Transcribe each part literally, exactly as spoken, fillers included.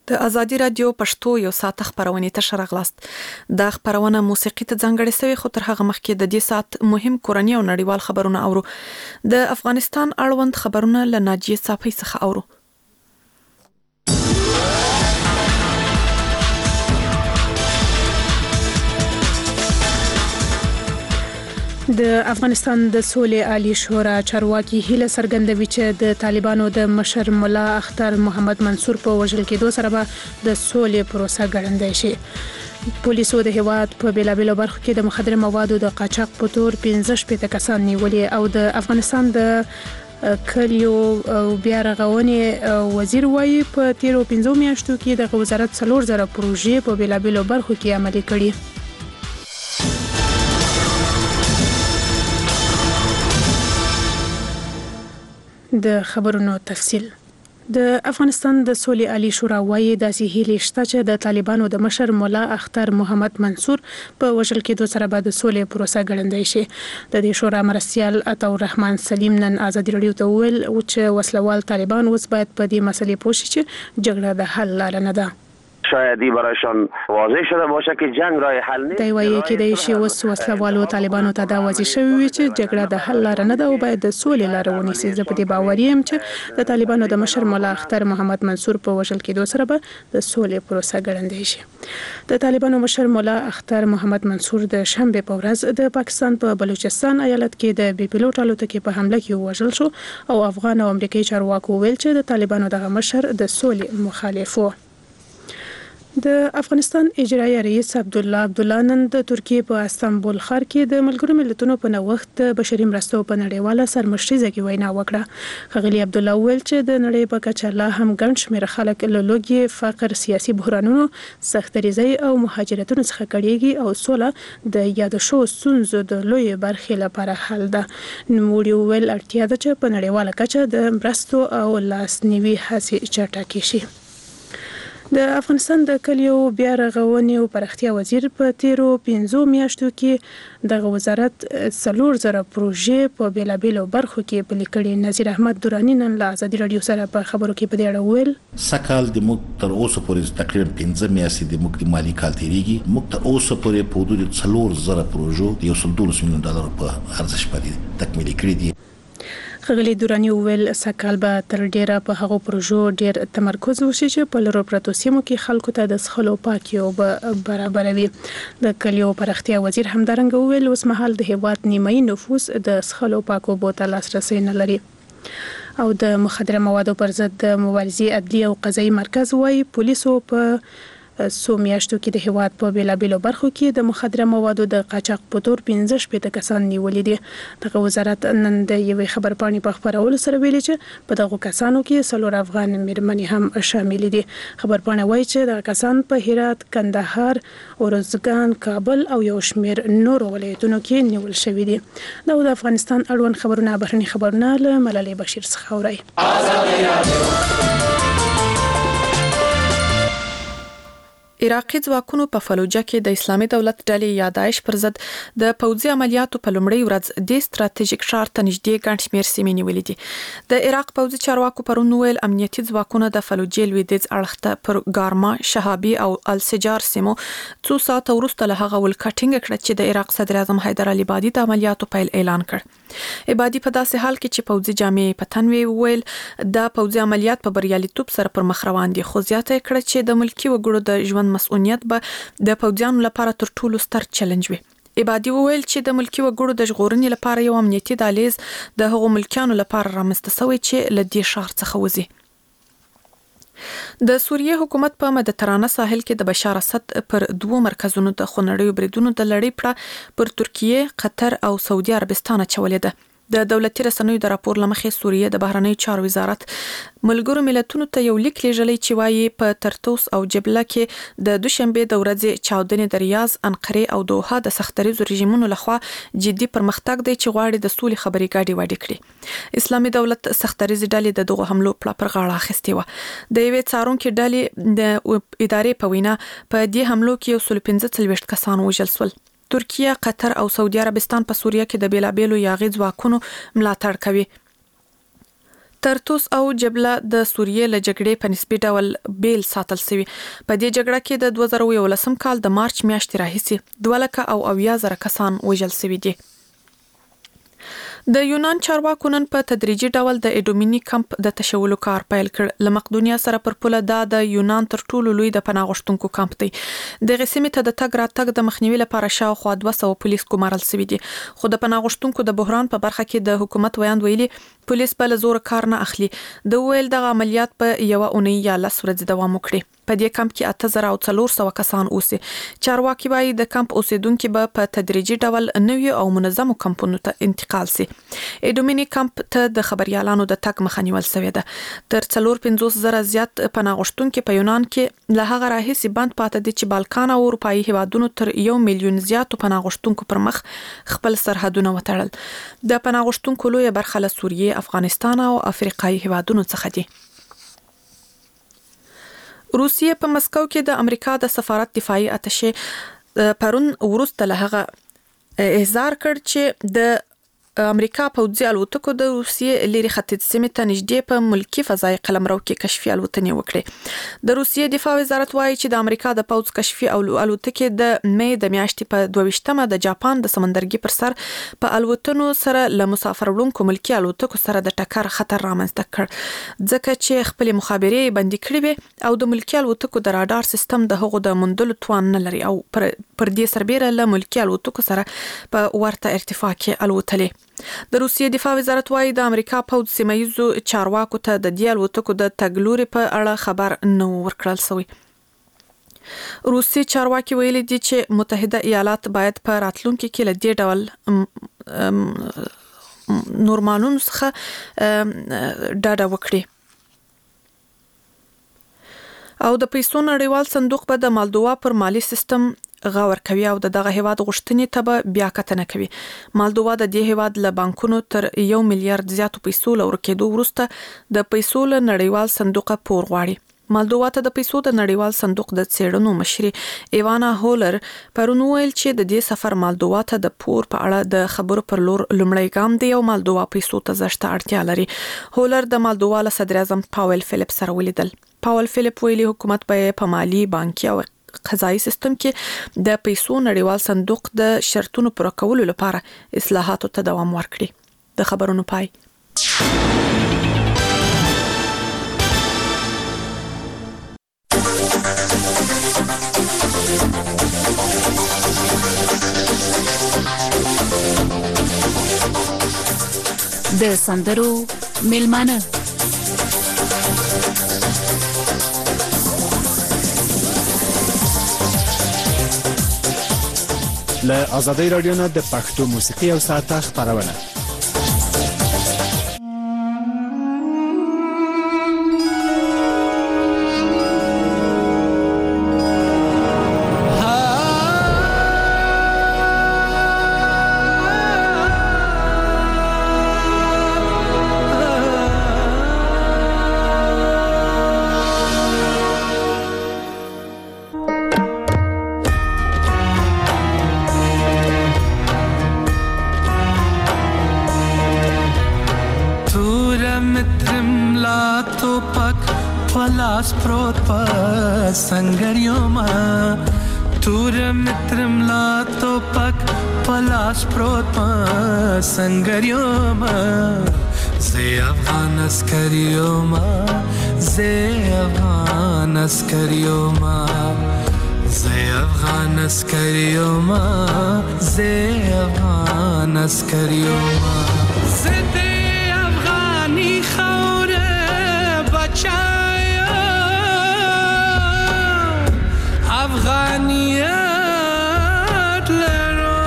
د ازادي رادیو پښتو یو ساعت خبرونه ته راغلاست. دا خبرونه موسیقي ته ځانګړې شوی خو تر هغه مخکې د دې ساعت مهم کورنی او نړیوال خبرونه اورو. د افغانستان اړوند خبرونه له ناجیه صافی څخه اورو. د افغانستان د سولې عالی شورا چارواکي هیله څرګندوي چې د طالبانو د مشر مولا اختر محمد منصور په وژل کېدو سره به د سولې پروسه ګړندۍ شي. پولیسو د هیواد په بیلابیلو برخو کې د مخدره موادو د قاچاق په تور پنځه شپېته کسان نیولي او د افغانستان د کلیو او بیا رغونې وزیر وایي په تیرو پنځو میاشتو کې د وزارت څلور زره پروژې په بیلابیلو برخو کې عملي کړي. د خبرونو تفصیل. د افغانستان د سولې عالی شورا وايي داسې هیلې شته چې د طالبانو د مشر مولا اختر محمد منصور په وژل کېدو سره به د سولې پروسه ګړندۍ شي. د دې شورا مرستیال عطاء الرحمن سلیم نن ازادي رادیو ته وویل چې وسلوال طالبان اوس باید په دې مسلې پوه شي چې جګړه د حل لاره نه ده. شاید برایشان واضح شده باشه که جنگ راه حل نیست. دی وایي کې د شی اوس وسلوالو طالبانو ته دا واضح شوی وي چې جګړه د حل لاره نه ده او باید د سولې لاره ونیسي. زه په دې باور یم چې د طالبانو د مشر مولا اختر محمد منصور په وژل کېدو سره به د سولې پروسه ګړندۍ شي. د طالبانو مشر مولا اختر محمد منصور د شنبه په ورځ د پاکستان په بلوچستان ایالت کې د بي پی الوتکې په حمله کې وژل شو او افغان او امریکایي چارواکو ویل چې د طالبانو دغه مشر د سولې مخالف و. د افغانستان اجرایي رئیس عبدالله عبدالله نن د ترکیه په استانبول ښار کې د ملګرو ملتونو په نوښت د بشري مرستو په نړیواله سرمشریزه کې وینا وکړه. ښاغلي عبدالله وویل چې د نړۍ په کچه لا هم ګڼ شمېر خلک له لوږې، فقر، سیاسي بحرانونو، سختریزۍ او مهاجرتونو څخه کړېږي او سوله د یاد شوو ستونزو د لویې برخې لپاره حل ده. نوموړي وویل اړتیا ده چې په نړیواله کچه د مرستو او لاسنیوي هڅې چټکې شي. د افغانستان د کلیو بیا رغونې او پراختیا وزیر په تیرو پنځو میاشتو کې دغه وزارت څلور زره پروژې په بیلابیلو برخو کې پلي کړي. نذیر احمد درانی نن له ازادي رادیو سره په خبرو کې په دې اړه وویل سکهال د موږ تر اوسه پورې تقریبا پنځه میاشتې د موږ د مالی کال تیریږي. موږ تر اوسه پورې په حدود څلور زره پروژو یو سل دولس میلیون ډالر په ارزښت باندې تکمیل کړي دي. ښاغلي درانی وویل سکهال به تر ډیره په هغو پروژو ډیر تمرکز وشي چې په لرو پرتو سیمو کې خلکو ته د څښلو پاکي اوبه برابروي. د کلیو پراختیا وزیر همدارنګه وویل اوس مهال د هیواد نیمایي نفوس د څښلو پاکو اوبو ته لاسرسی نه لري. او د مخدره موادو پر ضد د مبارزې عدلي او قضایي مرکز وايي پولیسو په سو میاشتو کې د هیواد په بیلابیلو برخو کې د مخدره موادو د قاچاق په تور پنځه شپېته کسان نیولي دي. دغه وزارت نن د یوې خبرپاڼې په خپرولو سره ویلي چې په دغو کسانو کې څلور افغان میرمنې هم شامل دي. خبرپاڼه وایي چې دغه کسان په هرات، کندهار، ارزګان، کابل او یو شمېر نورو ولایتونو کې نیول شوي دي. دا د افغانستان اړوند خبرونه بهرني خبرونه له ملالۍ بشیر څخه اورئ. عراقي ځواکونو په فلوجه کې د اسلامي دولت ډلې یا داعش پر ضد د پوځي عملیاتو په لومړۍ ورځ د ستراتیژیک ښار ته نږدې ګڼ شمېر سیمې نیولې دي. د عراق پوځي چارواکو پرون ویل امنیتي ځواکونه د فلوجې لویدیځ اړخ ته پر ګارما، شهابي او السجار سیمو څو ساعته وروسته له هغه ولکټینګ کړه چې د عراق صدر اعظم حیدر علي بادي د عملیاتو پیل اعلان کړ. عبادي په داسې حال کې چې پوځي جامې په تن ویل د پوځي عملیات په بریالیتوب سره پر مخ روان دي، خو زیاته کړه چې د ملکی وګړو د ژوند مسؤلیت به د پوځیانو لپاره تر ټولو ستر چیلنج وي. عبادي وویل چې د ملکی وګړو د ژغورنې لپاره یو امنیتي دهلیز د هغو ملکیانو لپاره رامنځته شوی چې له دې ښار څخه وځي. د سوریې حکومت په مدیترانه ساحل کې د بشار اسد پر دوو مرکزونو د خونړیو بریدونو د لړۍ پړه پر ترکیه، قطر او سعودي عربستان چولې ده. د دولتي رسنیو د راپور لمخې سوریه د بهرنیو چارو وزارت ملګرو ملتونو ته یو لیک لیږلی چې وایي په ترتوس او جبله کې د دوشنبه د ورځې چاودنې د ریاض، انقره او دوحه د سختریزو رژیمونو لخوا جدي پرمختګ دی چې غواړي د سولې خبرې ګاډي وډې کړي. اسلامي دولت سختریزې ډلې د دغو حملو پړه پر غاړه اخیستې وه. د یوې څارونکې ډلې د ادارې په وینا په دې حملو کې یو سل پنځه څلوېښت کسان وژل شول. ترکیه، قطر او سعودي عربستان په سوریه کې د بیلابیلو یاغي ځواکونو ملاتړ کوي. ترتوس او جبله د سوریې له جګړې په نسبي ډول بیل ساتل شوی. په دې جګړه کې د دوه زره یولسم کال د مارچ میاشتې راهیسې دوه لکه او اویا زره کسان وژل شوي دي. د یونان چارواکو نن په تدریجي ډول د اډومینی کمپ د تشولو کار پیل کړ. له مقدونیا سره پر پوله دا د یونان تر ټولو لوی د پناه غوښتونکو کمپ دی. د غسیمې ته د تګ راتګ د مخنیوي لپاره شاوخوا دوه سوه پولیس ګمارل شوي دي. خو د پناه غوښتونکو د بحران په برخه کې د حکومت ویاند ویلي پولیس بل زور کار نه اخلي. د ویل د عملیات په یو اونۍ یا لس ورځې دوام وکړي. په دې کمپ کې اته زره او څلور سوه کسان اوسي. چارواکي وايي د کمپ اوسیدونکو به په تدریجي ډول نوي او منظمو کمپونو ته انتقال شي. اډومینی کمپ ته د خبريالانو د تک مخه نیول شوې ده. تر څلور پنځوس زره زیات پناه غوښتونکو په یونان کې له هغه راهیسې بند پاتې دي چې بالکان او اروپایي هیوادونو تر یو میلیون زیاتو پناه غوښتونکو پر مخ خپل سرحدونه وتړل. د پناه غوښتونکو لوی برخه له سوریې، افغانستان او افریقایي هیوادونو څخه دي. روسیې په مسکو کې د امریکا د سفارت دفاعي اتشې پرون وروسته له هغه احضار کړ چې د امریکا پوځي الوتکو د روسیې لري ختیځ سیمې ته نږدې په ملکی فضای قلمرو کې کشفي الوتنې وکړې. د روسیې دفاع وزارت وایي چې د امریکا د پوځ کشفي الوتکې د مې د میاشتې په دوه ویشتمه د جاپان د سمندرګي پر سر په الوتنو سره له مسافر وړونکو ملکی الوتکو سره د ټکر خطر رامنځته کړ، ځکه چې خپل مخابرې بندي کړې وي او د ملکی الوتکو د راډار سیستم د هغو د موندلو توان نه لري او پر, پر دې سربېره له ملکی الوتکو سره په ورته ارتفاع کې الوتلې. د روسیې دفاع وزارت وايي د امریکا پوځ سیمایزو چارواکو ته د دې الوتکو د تګلوري په اړه خبر نه ورکړل شوی. روسي چارواکي ویلي دي چې متحده ایالات باید په راتلونکي کې له دې ډول نورمالونو څخه ډاډه وکړي. او د پیسو نړیوال صندوق به د مالدووا پر مالی سیستم غور کوي او دغه هیواد غوښتنې ته به بیا کتنه کوي. مالدووا د دې هیواد له بانکونو تر یو میلیارډ زیاتو پیسو لورکېدو وروسته د پیسو له نړیوال صندوق پور غواړي. مالدووا ته د پیسو د نړیوال صندوق د څېړنو مشري ایوانا هولر پرون ویل چې د دې سفر مالدووا ته د پور په اړه د خبرو پر لور لومړی ګام دی او مالدووا پیسو ته زشته اړتیا لري. هولر د مالدووا له صدر اعظم پاول فلیپ سره ولیدل. پاول فلیپ ویلي حکومت به په مالی، بانکي او قضایي سیستم کې د پیسو نړیوال صندوق د شرطونو پوره کولو لپاره اصلاحاتو ته دوام ورکړي. د خبرونو پای. د سندرو میلمانه له آزادۍ رادیو نه د پښتو موسیقي او ساعته خبرونه. پروت پا سنگریوما تور مترم لا تو پک پلاس پروت پا سنگریوما زی افغان اسکریوما زی افغان اسکریوما زی افغان اسکریوما زی افغان اسکریوما زی افغانی خور بچا افغانیت لرو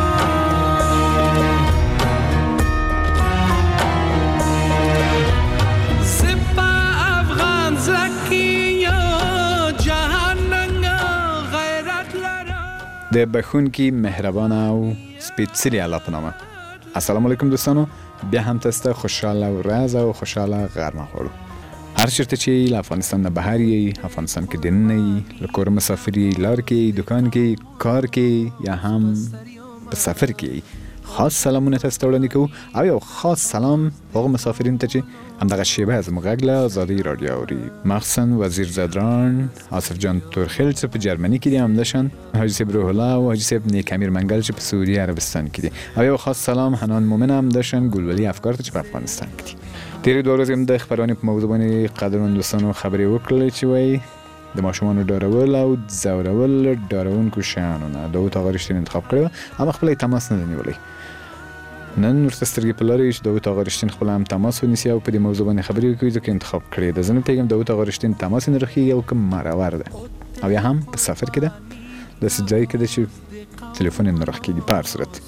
سپا افغان زکیو جهاننگ غیرت لرو. د بخونکی مهربان او سپیڅلی الله په نامه. السلام علیکم دوستانو، بیا هم تاسو خوشاله ورځ او خوشاله غرمه خورو. هر چیرته چې افغانستان نه بهر یې، افغانستان کې دننه یې، لکور مسافر یې، لار کې، دکان کې، کار کې یا هم په سفر کې خاص سلامونه تاسو ته وړاندې کوو او یو خاص سلام هغه مسافرین ته چې همدغه شیبه از غږ له ازادي رادیو اوري، مخصوصا وزیر زدران آصف جان تورخیل چې په جرمني کې دي، همداشان حاجی صاحب روح الله او حاجی صاحب نیک امیر منگل چې په سعودي عربستان کې دي، او یو خاص سلام حنان مومن همداشان ګلولی افکار ته چې په افغانستان کې دي. تیرې دوه ورځې هم د خبرونې په موضوع باندې قدرمن دوستانو خبرې وکړلې چې وایي د ماشومانو ډارول او ځورول ډارونکو شیانو نه داود آقا رښتین انتخاب کړی، اما خپل تماس نه نیولی. نن ورته سترګې په لارې چې داود آقا رښتین خپل هم تماس ونیسي او په دې موضوع باندې خبرې وکړي ځکه انتخاب کړی ده. زه نه پوهېږم داود آقا رښتین تماس یې نه رخېږي او که مرور ده او یا هم په سفر کې ده، داسې ځای کې ده چې تلیفون یې نه رخکېږي. په هر صورت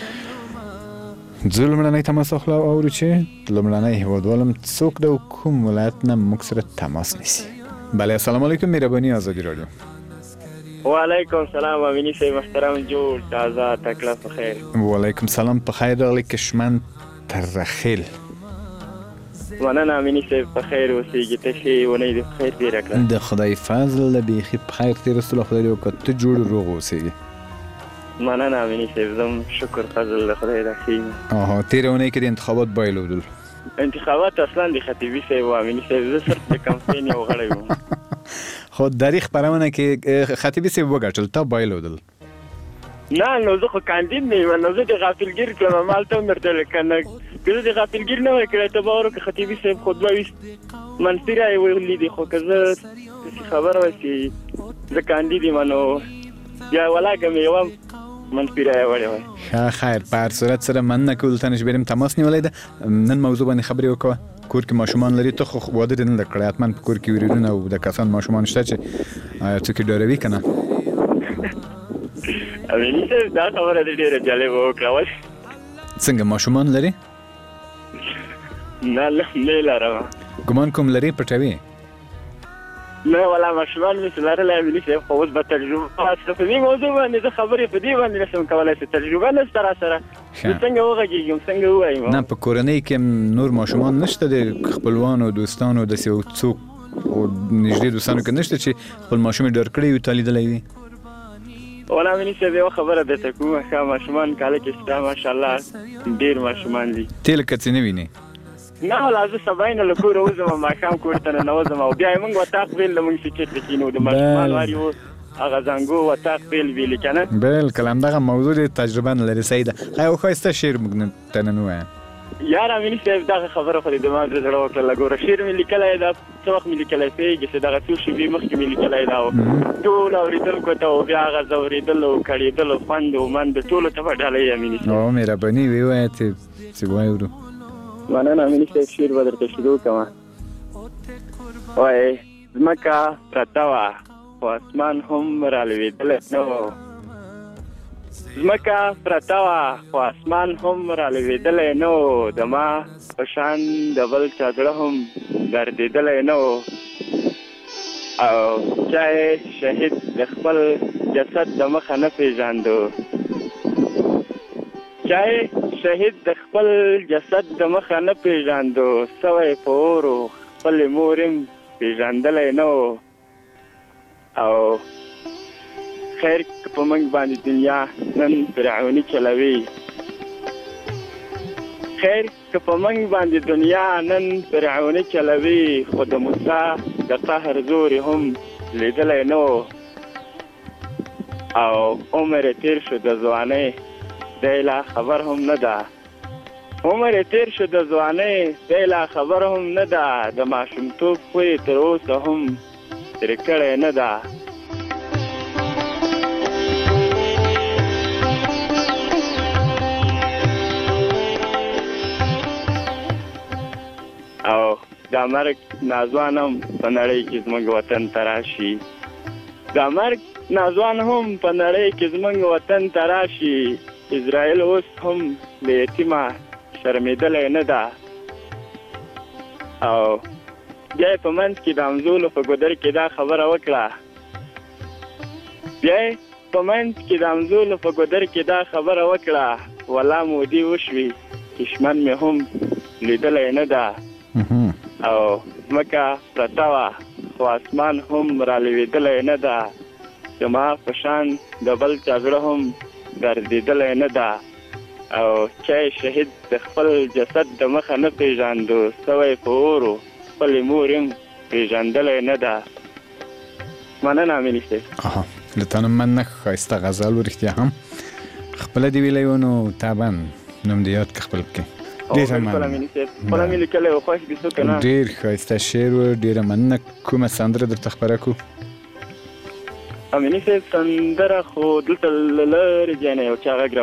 زه لومړنی تماس اخلو او اورو چې لومړنی هېوادوالم څوک ده او کوم ولایت نه موږ سره تماس نیسي. بله السلام علیکم، مهرباني آزادی رادیو. وعلیکم سلام امینی صاحب محترم، جور تازه تکله په خیر. وعلیکم سلام، په خیر راغلی کشمن ترخیل. مننه امینی صاحب، په خیر اوسېږي، ته ښې اونۍ دې په خیر تېره کړه. د خدای فضل ده، بیخي په خیر تېره خدای دې وکړه ته جوړ روغ اوسېږي. مننه امینی صاحب، زم شکر فضل د خدای د ښې. آها تېره اونۍ کې د انتخابات بایلودل؟ انتخابات اصلا د خطیبي صاحب و امینی صاحب، زه صرف د کمپین یو غړی وم. خو داری خبرونه کې خطیبي صاحب وګټل، تا بایلودل؟ نه نو زه خو کاندید نه یم، نو زه د غافلګیر کړم، مالته هم درته لیکنه که زه د غافلګیر نه وای کړی ته به وارو که خطیبي صاحب خطبه ویست منفي رایې ولیدې، خو که زه داسې خبره وه چې زه کاندید یم نو بیا ولاکه مې یوه منفي رایه وړې وای. ښه خیر، په هر صورت سره مننه کوو له تا نه چې بیا تماس نیولی ده. نن موضوع باندې خبرې وکړه. کور کې ماشومان لري، ته خو واده دې نه ده کړی، حتما په کور کې وریدونه او د کسان ماشومان شته چې څوک یې ډاروي که نه؟ امیني صاحب دا خبره دې ډېره جالبه وکړه. ولې څنګه ماشومان لري؟ نه نه لرم. ګمان کوم لري پټوي؟ نه ولا ماشومان مې لرلی امیني صاحب، خو اوس به تجربه واخلم په دې موضوع باندې، زه خبرې په دې باندې نشم کولی چې تجربه نشته را سره، زه څنګه وغږېږم څنګه ووایم. نه په کورنۍ کې نور ماشومان نشته د خپلوانو دوستانو داسې یو څوک او نږدې دوستانو کې نشته چې خپل ماشوم یې ډار کړی وي تا لیدلی وي؟ ولا امیني صاحب یوه خبره درته کوم، ښه ماشومان کاله کې شته ماشاءالله ډېر ماشومان دي. ته لکه څه نه وینې؟ نه ولا زه سبا یې نه له کوره وځم، ماښام کور ته ننوځم او بیا یې موږ وطاق بیل له موږ چې چېرته کښېنو د ماشومان وار یو هغه زنګو وطاق بیل ویلې که نه. بلکل همدغه موضوع دې تجربه نه لري. صحیح ده. یو ښایسته شعر موږ ته نن ووایه. یار امیني صاحب دغه خبره خو دې دماغ د زړه وکړله. ګوره شعر مې لیکلی ده، څه وخت مې لیکلی پوهېږي چې دغه څو شېبې مخکې مې لیکلی ده او ټول اورېدونکو ته او بیا هغه ځورېدل او کړېدل او خوند او مند ټولو ته به ډالۍ امیني صاحب. او مهرباني ووایه چې واورو. مننه امیني صاحب، شعر به درته شروع کړم. وایي ځمکه پرته وه خو اسمان هم رالوېدلی نه و، ځمکه پرته وه خو اسمان هم رالوېدلی نه و، د ما په شان د بل چا زړه هم دردېدلی نه و، او چا یې شهید د خپل جسد د مخه نه پېژانده، چا یې شهید د خپل جسد د مخه نه پېژانده، سوی په اورو خپلې مور هم پېژندلی نه و، او خیر که په موږ باندې دنیا نن فرعوني چلوي، خیر که په موږ باندې دنیا نن فرعوني چلوي، خو د موسی د قهر زور هم لیدلی نه و، او عمر یې تېر شو د ځوانۍ دی لا خبر هم نه ده، عمر یې تېر شو د ځوانۍ دی لا خبر هم نه ده، د ماشومتوب خو یې تر اوسه هم ترې کړی نه ده. او دا مرګ ناځوان هم په نړۍ کې زموږ وطن ته راشي، دا مرګ ناځوان هم په نړۍ کې زموږ وطن ته راشي، اسرائیل اوس هم له یتیمه شرمېدلی نه ده، او بیا یې په منځ کې د همزولو په ګودر کې دا خبره وکړه، بیا یې په منځ کې د همزولو په ګودر کې دا خبره وکړه، ولا مودې وشوې کشمن مې هم لیدلی نه ده، او ځمکه پرته وه خو اسمان هم رالوېدلی نه ده، زما په شان د بل چا زړه هم دردېدلی نه ده، او چای شهید د خپل جسد د مخه نه پیژاندو سوی په اورو خپل مور هم پیژندلی نه ده. مننه امیني صاحب. آها لطانه من نه ښایسته غزل ورښتیا هم خپله دې ویلی و نو طبعا نوم دې یاد که خپل کړې. ډېره مننه. خپله مې لیکلی و خوښ دې څه که نه. ډېر ښایسته شعر و ډېره مننه. کومه سندره درته خپره کړو؟ امیني صاحب سندره خو دلته له لرې ځای نه یو چا غږ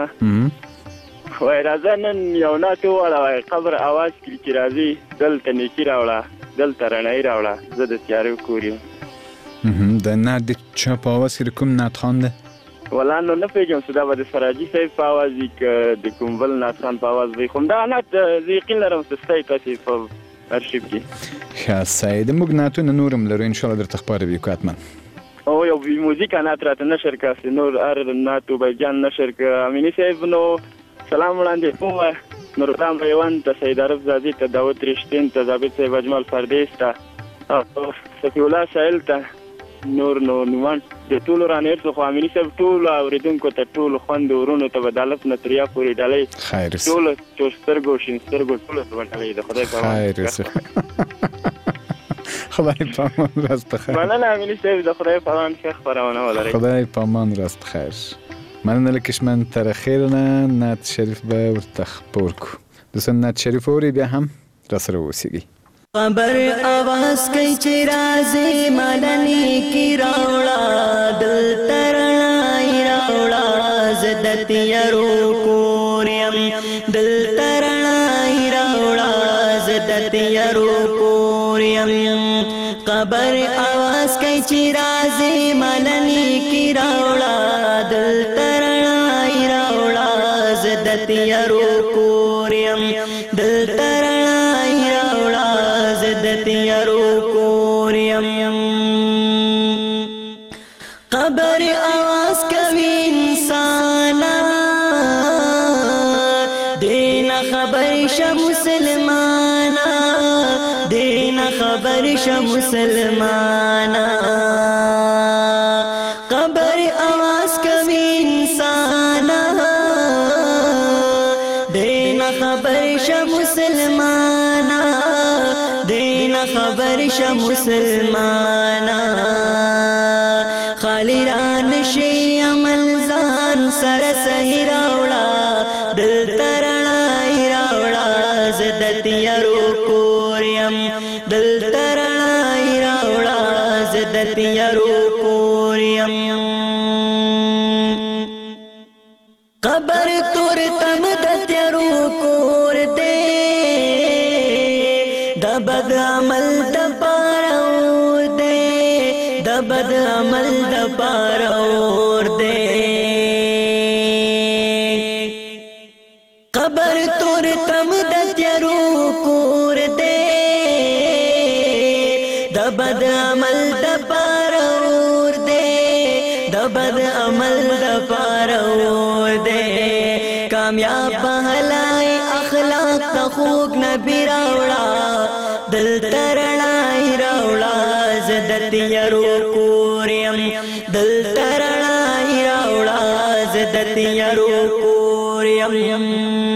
راوکړ وایي راځه نن یو نعت وواړه وایي قبر اواز کړي چې راځي دلته نیکي راوړه دلته رڼایي راوړه زه د تیارو کور یم. د نعت د چا په اواز کې د کوم نعت خان ده؟ ولا نو نه پوهېږم چې دا به د سراجي صاحب په اواز وي که د کوم بل نعت خان په اواز وي. خو همدغه نعت زه یقین لرم چې ستایي تاسې په ارشیف کې. ښه سعید موږ نعتونه نور هم لرو انشاءالله درته خپاره به یو که حتما. او یو موزیک نعت راته نشر که چې نور هر نعت وبیجان نشر که امیني صاحب نو سلام وړاندې ووایه نورستان پیوند ته سید عرب زادي ته داود رشتین ته ضابط صاحب اجمل فردیس ته او صفی الله سایل ته نور نو نومان د ټولو رانهیر څخه امیني صاحب ټولو اورېدونکو ته ټولو خویندو ورونو ته به د الف نه تر یا پورې ډالۍ خیر ټولو چور سترګو شین سترګو ټولو ته به ډالۍ د خدای په خیر خدای په امان راست بخیر. مننه امیني صاحب د خدای په امان ښه خپرونه ولرئ. خدای په امان راست بخیر. مننه له کشمن تر خیر نه نعت شریف به ورته خپور کړو. دوستان نعت شریف اورئ بیا هم راسره اوسیږئ. خبر आवाज کوي چې راځي ملني کی راوړه دل ترنای راوړه زدت یرو کوریم دل ترنای راوړه زدت یرو کوریم خبر आवाज کوي چې راځي ملني کی راوړه دل ترنای راوړه زدت یرو کوریم دل ترنای زدت یرو کوریم قبر آواز کوي انسانا دین خبر ش مسلمانا دین خبر ش مسلمانا قبر آواز کوي انسانا دین خبر ش مسلمانا دین خبر ش مسلمانا خالی ران شي عمل ځان سره صحیح راوړه دل ترنای راوړه زدت یرو کوریم دل ترنای راوړه زدت یرو کوریم قبر تور تم د تیرو کور دے د بد عمل د پاره اور دے د بد عمل د پاره اور دے قبر تور تم د تیرو کور دے د بد عمل د پاره اور دے د بد عمل د پاره اور دے کامیاب بهلای اخلاق ته خوږ نبی راوړه دل ترنای راوړه زدت یرو کوریم دل ترنای راوړه زدت یرو کوریم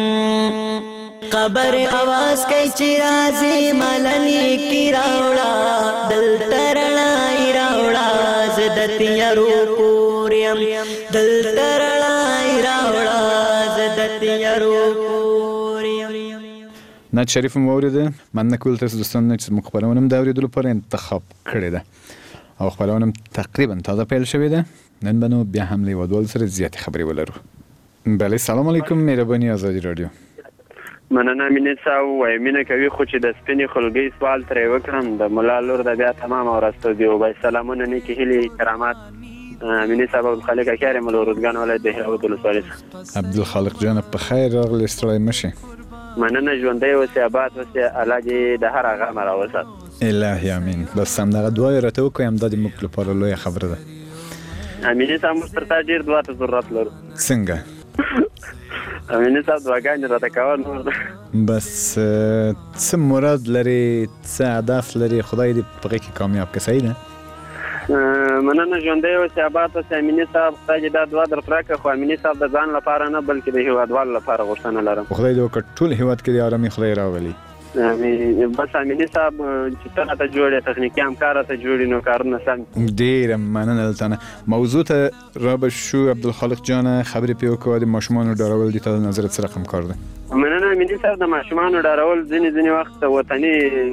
قبر आवाज کوي چې راځي ملني کی راوړه دل ترنای راوړه زدت یرو کوریم دل ترنای راوړه زدت یرو کوریم. نعت شریف مو اوریده. مننه کول تاسو دوستان چې موږ خپرونه هم د اورېدلو لپاره انتخاب کړې ده او خپرونه هم تقریبا تازه پیل شوې ده. نن به نو بیا هم له هیوادوالو سره زیاتې خبرې ولرو. بله سلام علیکم مهرباني ازادي رادیو. مننه امینه صاحب وایي مینه کوي خو چې د سپینې خولګۍ سوال ترې وکړم د ملا لور د بیا تمام ورځ استودیو وایي سلامونه نیکې هیلې کرامات امینه صاحب عبدالخالق اکیار مل اردګان ولایت د هرات ولسوالۍ څخه. عبدالخالق جان په خیر راغلی ستړی مه شئ. مننه ژوندی اوسې آباد اوسې الله دې د هر هغه غم راوسات. الهي امین. بس همدغه دعا یې راته وکړئ همدا د موږ لپاره لویه خبره ده. امینه صاحب موږ تر تا ډېر دعا ته ضرورت لرو. څنګه؟ امینه صاحب دعاګانې راته کوه نور بس څه مراد لري څه هدف لري خدای دې په هغې کې کامیاب کړي. صحیح ده؟ مننه ژوندی اوسې آباد اوسې امیني صاحب خدای دې دا دعا درته راکړه خو امیني صاحب د ځان لپاره نه بلکې د هیوادوالو لپاره غوښتنه لرم خدای دې وکړي ټول هیواد کې د آرامي خدای راولي بس امیني صاحب چې ته راته جوړې تخنیکي همکار راته جوړې نو کارونه سم ډېره مننه دلته موضوع ته را به شو عبدالخالق جان خبرې پې وکړو د ماشومانو ډارول دي ته د نظرت څه رقم کار دی مننه امیني صاحب د ماشومانو ډارول ځینې ځینې وخت وطني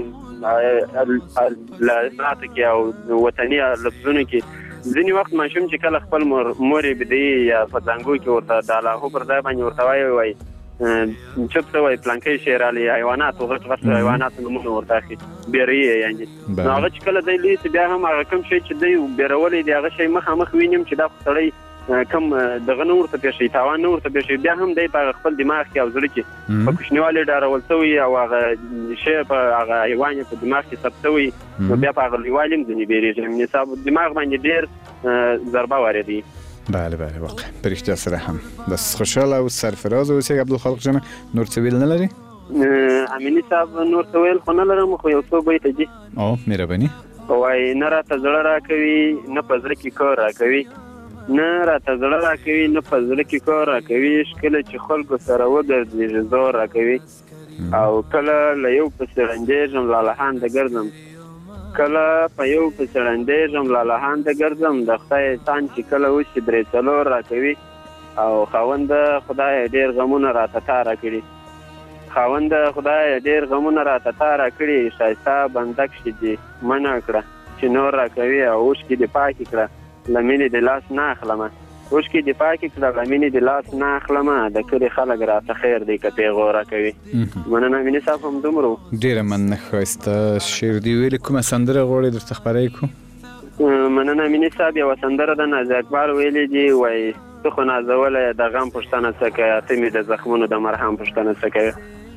لاساتو کې او وطني لفظونو کې ځینې وخت ماشوم چې کله خپل مور یې بدي یا په ځانګو کې ورته د اللهو پر ځای باندې ورته وایي وایي چپ ته وایي پلانکی شی رالی حیواناتو غټ غټ حیواناتو نومونه ورته اخلي بیروي یې یعنې نو هغه چې کله دی لوی بیا هم هغه کوم شی چې دی بیرولی دی هغه شی مخامخ وینم چې دا خو سړی کم دغه نه ورته پېښوي تاوان نه ورته پېښوي بیا هم دی په خپل دماغ کې او زړه کې په کوچنیوالي ډارول شوي او هغه شی په هغه حیوان یې په دماغ کې ثبت شوي نو بیا په هغه لویوالي هم ځینې بیرېږي نصاب دماغ باندې ډېر ضربه واردوي بله بله واقعا په رښتیا سره هم بس خوشحاله او سرفراز اوسئ عبدالخالق جان نور څه ویل نه لري امیني صاحب نور څه ویل خو نه لرم خو یو څو بیته دي او مهرباني وایي نه راته زړه راکوي نه په زړه کې کار راکوي نه راته زړه راکوي نه په زړه کې کار راکوي کله چې خلکو سره وګرځېږي زور راکوي او کله له یو پسې ړندېږم لالهانده ګرځم کله په یو پسې ړندېږم لالهانده ګرځم د خدای احسان چې کله وشي درې څلور راکوي او خاونده خدای ډېر غمونه راته تاره کړي خاونده خدای ډېر غمونه راته تاره کړي ښایسته بنده کښې دې منع کړه چې نور راکوي او اوښکې دې پاکې کړه له مینې د لاس نه اخلمه اوښکې دې پاکې کړه له مینې د لاس نه اخلمه د کلي خلک راته خیر دی که پیغور راکوي مننه امیني صاحب هم دومره و ډېره مننه ښایسته شعر دې ویلې کومه سندره غواړې درته خپره کړو مننه امیني صاحب یوه سندره د نازي اکبر ویلې دي وایي ته خو نازولی د غم پوښتنه څه کوې ته مې د زخمونو د مرهم پوښتنه څه کوې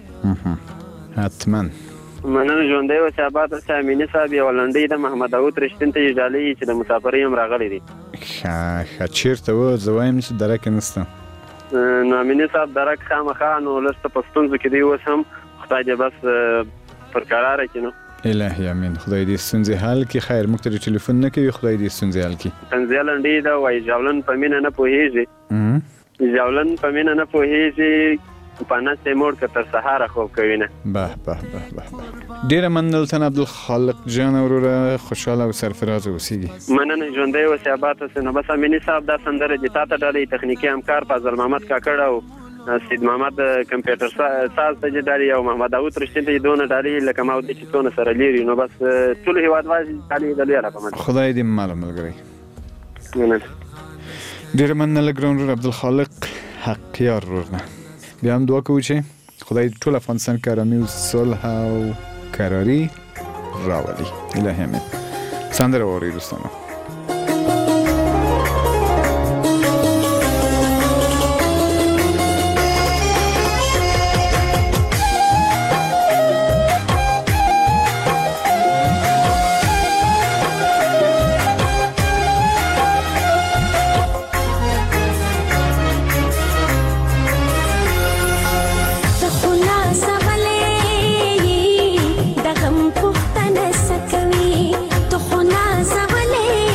حتما مننه ژوندی اوسې آباد اوسې امیني صاحب یوه لنډۍ د محمد داود رښتین ته یې ډالۍ چې د مسافرۍ هم راغلی دي ښه چېرته و زه وایم چې درک یې نشته نو امیني صاحب درک خامخا نو لږ څه په ستونزو کې دی اوس هم خدای دې بس پر کراره کړي نو الهي امین خدای دې ستونزې حل کړي خیر موږ ته ټلیفون نه کوي خدای دې ستونزې حل کړي طنزیه لنډۍ ده وایي ژاولن په مینه نه پوهېږي ژاولن په مینه نه پوهېږي په نس یې موړ که تر سهاره خوب کوي نه به به به به ډېره مننه دلته عبدالخالق جان وروره خوشحاله او سرفراز اوسېږي مننه ژوندی اوسې آباد اوسې نو بس امیني صاحب دا سندره دې تا ته ډالۍ تخنیکي همکار فاضل محمد کاکړ او سید محمد کمپیوټر ساز ته دې ډالۍ او محمد داود رښتین ته یې دونه ډالۍ لکه ما ودې چې څونه سره لري نو بس ټول هېوادوال ډالۍ د لویه رقم خدای دې ماله ملګری مننه ډېره مننه له ګران ورور عبدالخالق حقیار ورور نه بیا هم دعا کوو چې خدای ټول افغانستان کې ارامي او صلح او کراري راولي الهي امین سندره واورئ دوستانو دغم پختنه سکوي تو خو نازولې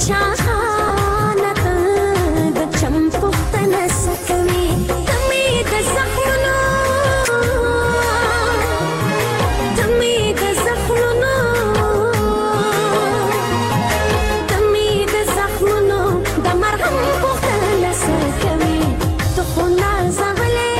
شاهانه د چم پختنه سکوي تمې د زخمونو تمې د زخمونو تمې د زخمونو د مرهم پختنه سکوي ته خو نازغلې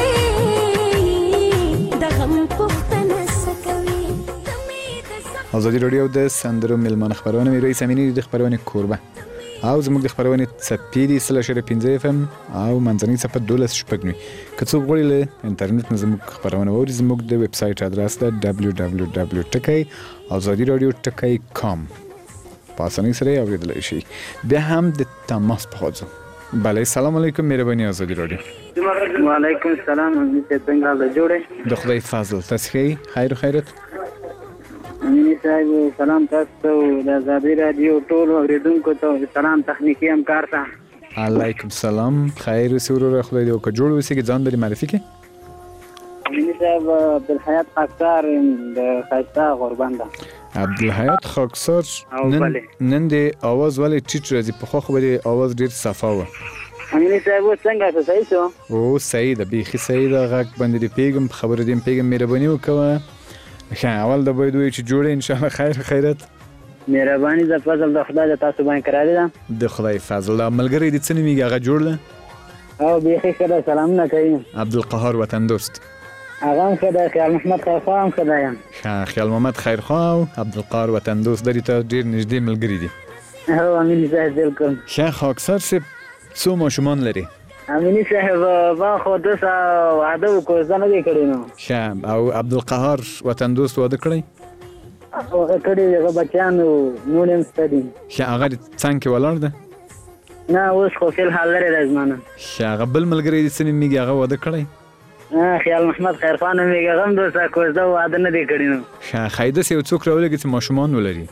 د غم پختنه سکوي. ازادي رادیو د سندرو ملمان خبرونه مې رئیس امینی د خبرونه کوربه او زموږ د خبرونه سپیدي سلاشر پنځه اف ام او منځنۍ صفه دولس شپږنی کڅو غوړي له انټرنیټ نه زموږ خبرونه ووري زموږ د ویب سټ ادرس ده دبلیو دبلیو دبلیو ټکی ازادي رادیو ټکی کام پاسنی سره اوریدل شي بیا هم د تماس په خاطر. بله سلام علیکم مهرباني ازادي رادیو. وعلیکم السلام امید څنګه له جوړه د خدای فضل تاسو خیر خیرت. امینی صاحب سلام تاسو ته د ازادي رادیو ټول اوریدونکو ته سلام تخنیکی همکار ته. علیکم سلام خیر سرور خدای دې وکړي جوړ وسی کې ځان لري معرفي کې. امینی صاحب عبدالحیات خاکسار د خاصه قربان ده. عبدالحیات خاکسار نن نن د اواز ولې ټیټ راځي په خو خبرې اواز ډیر صفا و. امینی صاحب څنګه صحیح شو؟ او صحیح ده بیخي صحیح ده غږ باندې پیغام خبرې دې پیغام مهرباني وکړه. ښه اول د باید وي چې جوړه ان شاء الله خیر خیرت. مهرباني د فضل د خدای د تاسو باندې کراري ده. د خدای فضل ملګری دې څه نومېږي هغه جوړله؟ او بیخي ښه ده سلامونه کوي. عبدالقهار وطن دوست هغه هم ښه ده. خیال محمد خیرخوا هم ښه ده. ښه خیال محمد خیرخوا او عبدالقهار وطن دوست درې ته ډېر نږدې ملګري دي. هو امیني صاحب بالکل. ښه خاکسار صاحب څو ماشومان لري؟ امینی صاحب ما خو د څه واده وکړ ځنه دې کړی نو. ښه او عبدالقهار وطن دوست واده کړی؟ هغه کړی هغه بچیانو نور هم ستدي. ښه هغه څنګه کې ولاړ ده؟ نه اوس خو فل حال لري د زمانه. ښه هغه بل ملګری دې څه نومېږي هغه واده کړی؟ خیال محمد خیرخوا نومېږي هغه هم د څه کوزده واده نه دی کړی نو. ښه ښایده سې یو څوک راولېږي چې ماشومان ولري.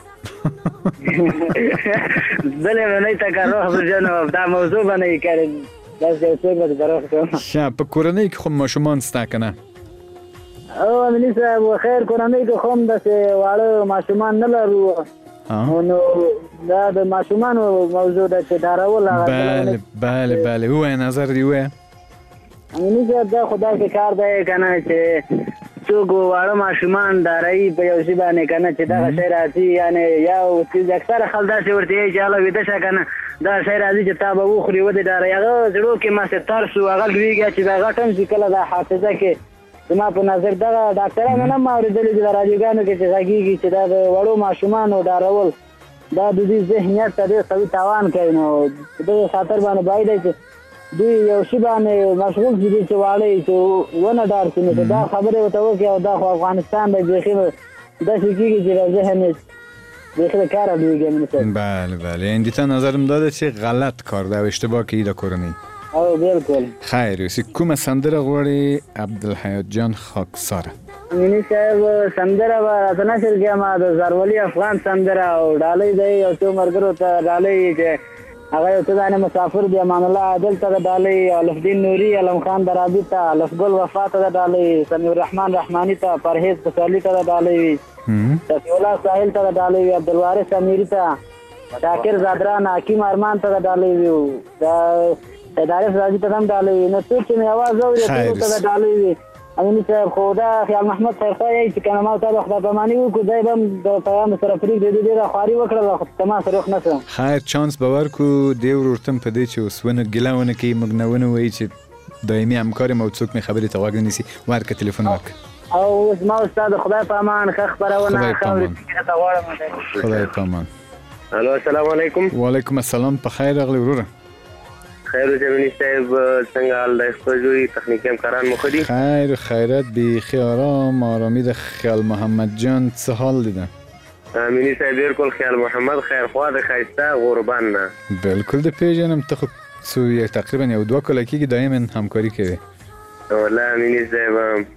بلې به نه ته کار وخت جنو دا موضوع به نه یې کړې داسې یو څوک به د کار وخت. ښه په کورنۍ کې خو ماشومان شته که نه؟ او امیني صاحب خیر کورنۍ کې خو هم داسې واړه ماشومان نه لرو نو دا د ماشومانو موضوع ده چې ډارول هغه. بله بله بله ووایه نظر دې ووایه. امیني صاحب دا خو داسې کار دی که نه چې څوک واړه ماشومان ډاروي په یو شي باندې که نه چې دغه شی راځي یعنې یو څیز اکثره خلک داسې ورته وایي چې هله ویده شه که نه دا شی راځي چې تا به وخوري ودې ډاروي هغه زړو کې ماسې ترس و هغه لویږي چې د هغه ټم چې کله دا حافظه کې زما په نظر دغه ډاکټرانو نه م اورېدلي چې د راډیوګانو کې چې غږېږي چې دا د وړو ماشومانو ډارول دا د دوی ذهنیت ته ډېر قوي تاوان کوي نو په دغې خاطر باندې باید دی چې دوی یو شي باندې مشغول شي چې واړه یې چې ونه ډار شي نو دا خبرې ورته وکړي او دا خو افغانستان دی بیخي داسې کېږي چې د ذهن بیخي د کاره لویږي. بله بله یعنې د تا نظر هم دا ده چې غلط کار ده او اشتباه کوي د کورنۍ. او بالکل. خیر اوسې کومه سندره غواړې عبدالحیات جان خاکساره؟ امیني صاحب سندره به راته نشر کړم د زرولي افغان سندره او ډالۍ دی یو څو ملګرو ته ډالۍ چې هغه یو څه دانې مسافر دی امان الله عادل ته د ډالۍ الفدین نوري علم خان درابي ته الفګل وفا ته د ډالۍ سمیع الرحمن رحماني ته پرهیز پسرلي ته د ډالۍ وي شفیع الله ساحل ته د ډالۍ وي عبدالوارث امیري ته شاکر زادران حکیم ارمان ته د ډالۍ وي د سیدعارف راځي ته هم ډالۍ وي نو څوک چې مې اواز اوري ټولو ته د ډالۍ وي. امیني صاحب خو دا خیال محمد خیرخوا یې چې که نه ما ته به خدای پاماني وکړو دی به هم د پیغام سره پرېږدي دوی ډېره خواري وکړله خو ته ما سره روخ نه شم. خیر چانس به ورکړو دی ورورته په دې چې اوس ونه ګیله ونه کوي موږ نه ونه وایي چې دایمي همکار یم او څوک مې خبرې ته غوږ نه نیسي ورکړه تلیفون ورکړه. او اوس ما اوس تا د خدای په امان ښه خپرونه ښه اورېدونکي ته غواړم. خدای په امان. الو السلام علیکم. وعلیکم السلام په خیر راغلی وروره. خیر اوسې امیني صاحب څنګه حال دی خپل جوړي تخنیکي همکاران مو ښه دي؟ خیر خیرت بیخي آرام آرامي د خیال محمد جان څه حال دی ده؟ امیني صاحب بالکل خیال محمد خیرخوا د ښایسته غوربند نه. بالکل د پیژنم ته خو څو تقریبا یو دوه کاله کېږي دایم همکاري کوي. والله امیني صاحب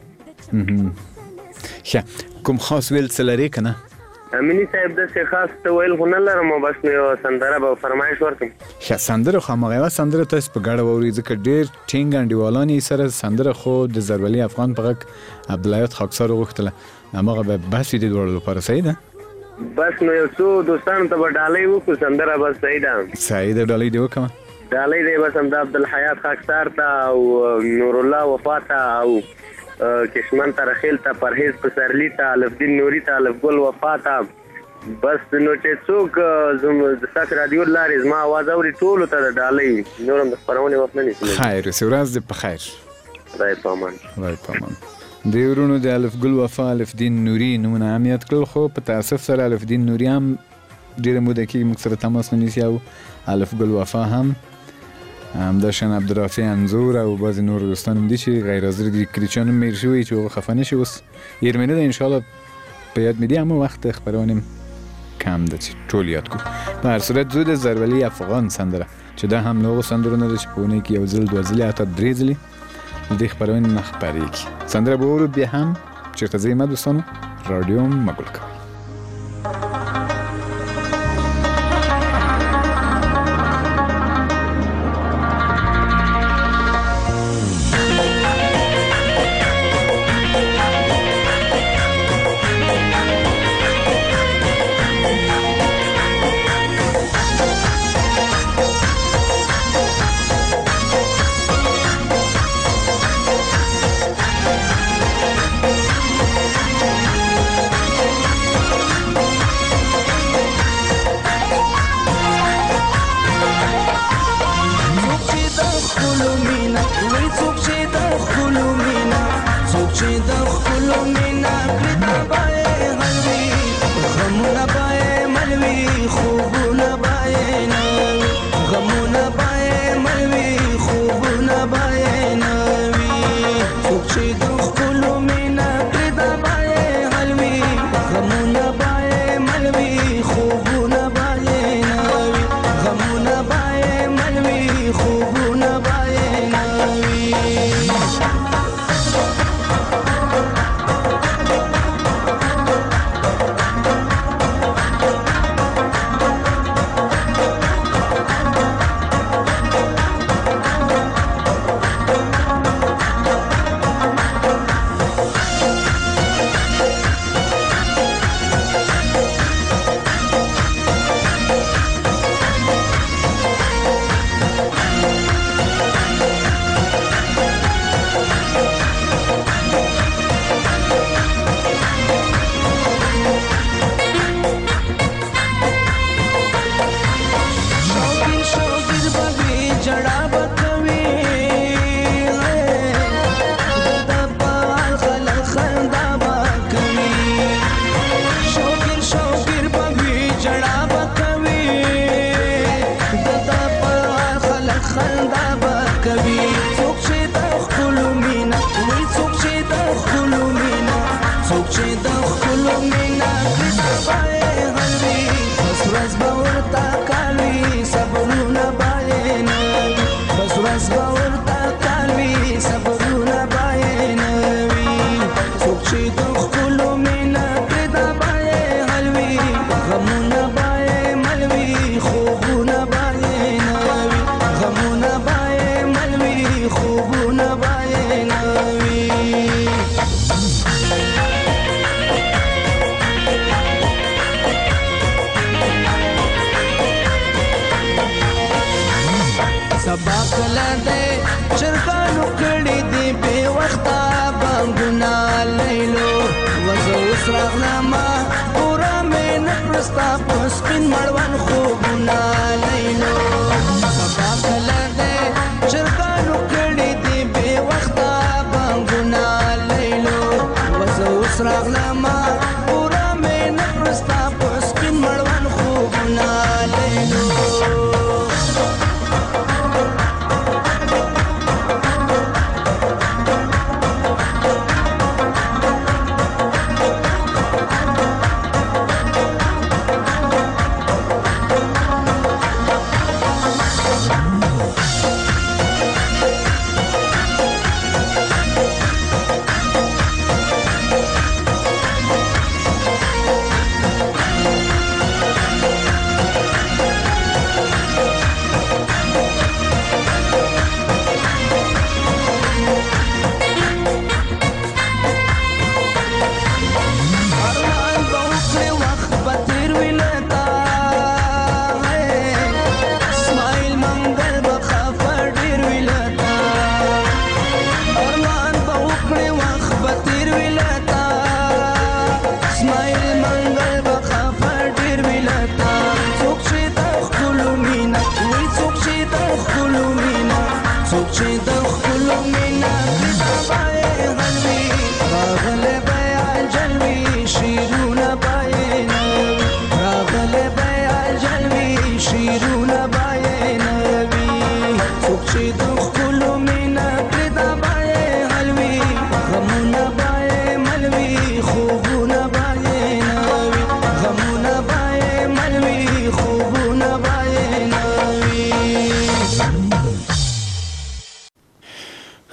ښه کوم خاص ویل څه لرې که نه؟ امیني صاحب داسې خاص ته ویل خو نه لرم بس مې یوه سندره به فرمایش ورکړم. ښه سندره خو هماغه یوه سندره تاسو په ګډه واورئ ځکه ډېر ټینګ انډیوالان یې سره سندره خو د زرولي افغان په غږ عبدالحیات خاکسار وغوښتله هماغه به بس وي د دواړو لپاره صحیح ده؟ بس نو یو څو دوستانو ته به ډالۍ وکړو سندره بس صحیح ده صحیح ده ډالۍ دې وکړه ډالۍ دی بس همدا عبدالحیات خاکسار ته او نور الله وفا ته او کشمن ته رخیل ته پرهیز پسرلی ته الفدین نوري ته الفګل وفا ته بس نو چې څوک د ستاسو رادیو لارې زما اواز اوري ټولو ته د ډالۍ نور هم د خپرونې وخت نه نیسي خیر اوسې ورځ دې په خیر خدای په امان خدای په امان د ورونو د الفګل وفا الفدین نوري نومونه هم یاد کړل خو په تاسف سره الفدین نوري هم ډېره موده کېږي موږ سره تماس نه نیسي او الفګل وفا هم همداشان عبدالرافع انزور او بعضی نور دوستان هم دی چې غیر حاضر دي کریچان هم میر شوی چې هغه خفه نشي اوس یرمنه ده انشاءالله په یاد میدی اما وقت خبرانیم کم ده چې ټول یاد کو په هر صورت زود زربلی افغان سندره چې دا هم نوغو سندرونه ده چې په اونه کې یو ځل دو ځلې حتی درې ځلې د خبرونه نه خپرېږي سندره به ورو بیا هم چېرته ځئ ما دوستانو رادیو مګل کوئ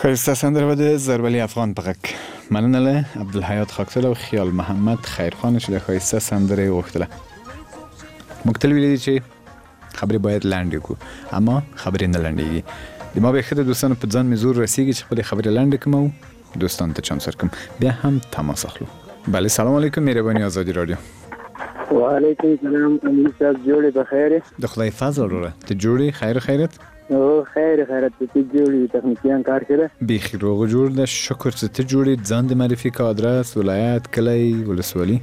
خیسته سندره و د زربلی افغان په غږ مننه له عبدالحیات خاکسار او خیال محمد خیرخان چې د خیسته سندره وغوښتله. موږ تل ویلي چې خبرې باید لنډې وکړو اما خبرې نه لنډېږي. د ما به ښه د دوستانو په ځان مې زور رسیږي چې خپلې خبرې لنډې کړم او دوستانو ته چانس ورکړم. بیا هم تماس اخلو. بله سلام علیکم مهرباني آزادي رادیو. وعلیکم سلام امیر صاحب جوړې بخیر. د خدای فضل وروره ته جوړې خیر خیرت. او خیر خیرت ته جوړې تخنیکیان کار کړه بیخي روغ جوړ ده شکر چې ته جوړې ځان د معرفي کا ادرس ولایت کلی ولسوالي.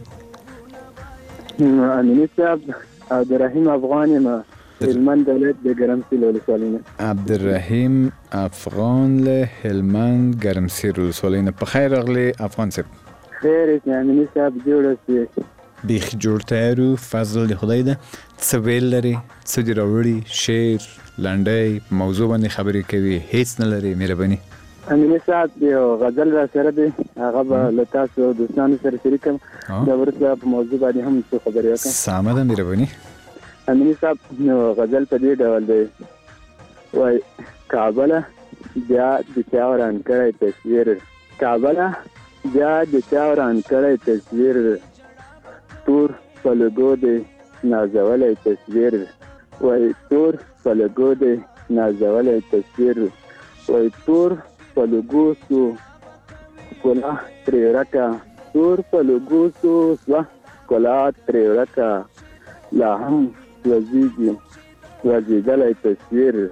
امیر صاحب عبدالرحیم افغان یم هلمند ولایت د ګرمسیر ولسوالۍ نه. عبدالرحیم افغان له هلمند ګرمسیر ولسوالۍ نه. په خیر راغلی افغان صاحب. خیر اسم امیر صاحب جوړ اوسې. بیخي جوړ تیارو فضل د خدای ده. څه ویل لري څه دې راوړي شعر لنډۍ موضوع باندې خبرې کوي هیڅ نه لري مهرباني. امین صاحب یو غزل را سره دی هغه به له تاسو دوستانو سره شریکم دا ورته په موضوع باندې هم څه خبرې وکړم. سمه ده مهرباني. امین صاحب نو غزل په دې ډول دی وای کابل بیا د چا وران کړی تصویر کابل بیا د چا وران کړی تصویر تور په لګو دی نازولی تصویر وای تور په لګو دی نازولی تصویر وای تور په لګو سو ښکلا ترې ورکه تور په لګو سو سوه ښکلا ترې ورکه لا هم سوځېږي سوځېدلی تصویر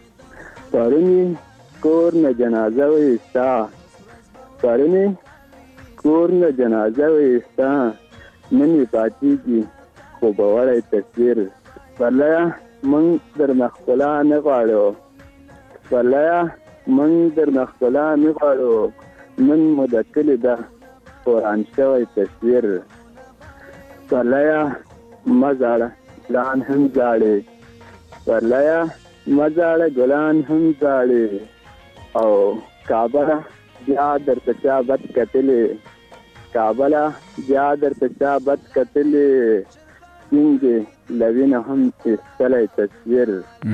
پرونی کور نه جنازه وایستا پرونی کور نه جنازه وایستا نن یې پاتېږي خوبولی تصویر پرلیه موږ درنه ښکلا نه غواړو پرلیه موږ درنه ښکلا نه غواړو نن مو د کلي ده وران شوی تصویر پرلیه مه ژاړه ګلان هم ژاړې پرلیه مه ژاړه ګلان هم ژاړې او کابله بیا درته چا بد کتلې کابله بیا درته چا بد کتلې سپینګې لوینه هم ایستلی تصویر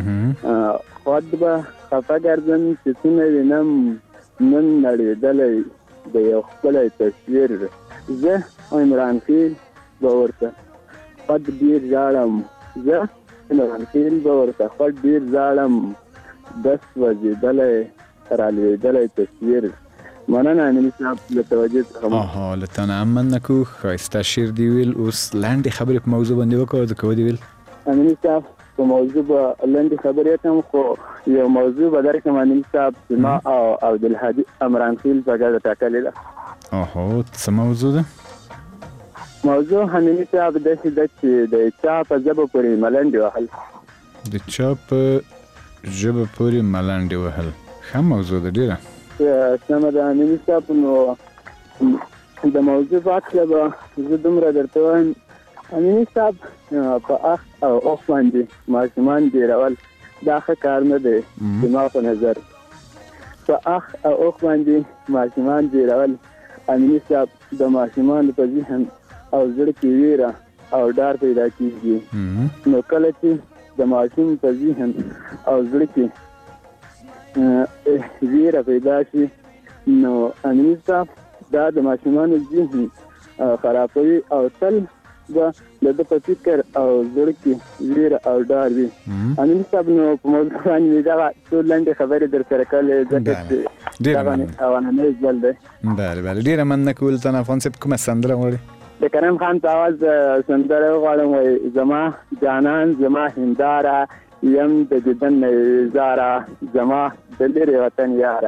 خود به خفه ګرځم چې څونه وینم نن نړېدلی د یو ښکلی تصویر زه عمران خیل به ورته خود ډېر ژاړم زه عمران خیل به ورته خود ډېر ژاړم بس وځېدلی رالوېدلی تصویر. مننه امین صاحب له توجه څخه. آها له تا نه هم مننه کو ښایسته شعر دې ویل اوس لنډې خبرې په موضوع باندې وکړه د کوه دې ویل. امین صاحب په موضوع به لنډې خبرې کوم خو یو موضوع به درکړم امین صاحب چې ما او عبدالهادي عمران خیل په ګډه ټاکلې ده. آها څه موضوع ده؟ موضوع امین صاحب داسې ده چې د چا په ژبه پورې ملنډې وهل. د چا په ژبه پورې ملنډې وهل ښه موضوع ده ډېره. سمه ده امین صاحب نو د موضوع په هکله به زه دومره درته وایم امین صاحب په اخ او اوخ باندې ماشومان ډېرول دا ښه کار نه دی زما په نظر. په اخ او اوخ باندې ماشومان ډېرول امین صاحب د ماشومانو په ذهن او زړه کې ویره او ډار پیدا کېږي نو کله چې د ماشوم په ذهن او زړه کې ویره پیدا شي نو امین صاحب دا د ماشومانو ذهن خرابوي او تل به د ده په فکر او زړه کې ویره او ډار وي. امین صاحب نو په موضوع باندې دغه څو لنډې خبرې در سره کړلې ځکه چې دغه اولنی ځل دی. بله بله ډېره مننه کوو تا نه افغان صاحب کومه سندره غواړې؟ د کریم خان په اواز سندره وغواړم وایي زما جانان زما هنداره یم د دیدن نه زاره زما د لرې وطن یاره.